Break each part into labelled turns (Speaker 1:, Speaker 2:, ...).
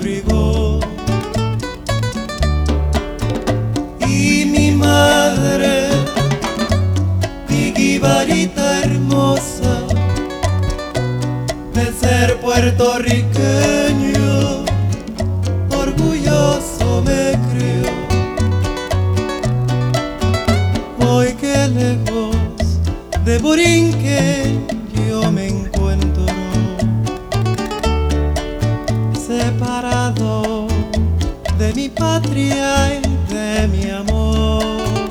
Speaker 1: abrigó. Y mi madre, mi jibarita hermosa, de ser puertorriqueño, orgulloso me crió. Hoy que lejos de Borinquen yo me encuentro, separado de mi patria y de mi amor.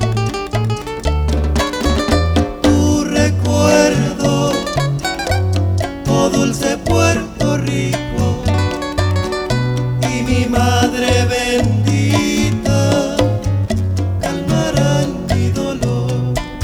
Speaker 1: Tu recuerdo, oh dulce Puerto Rico, y mi madre bendita calmarán mi dolor.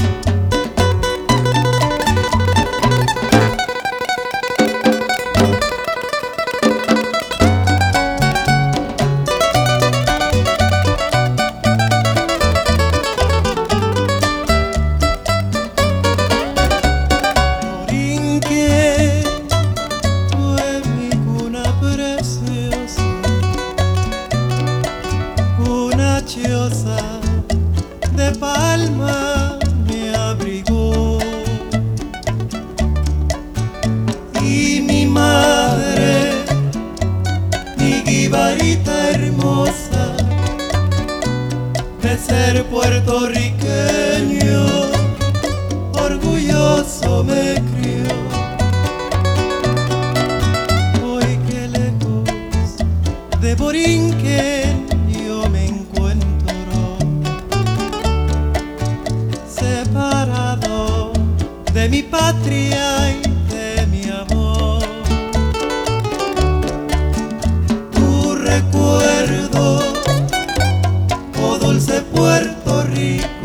Speaker 1: De palma me abrigó, y mi madre, mi jibarita hermosa, de ser puertorriqueño, orgulloso me crió. Hoy que lejos de Borinquen yo me encuentro, separado de mi patria y de mi amor. Tu recuerdo, oh dulce Puerto Rico,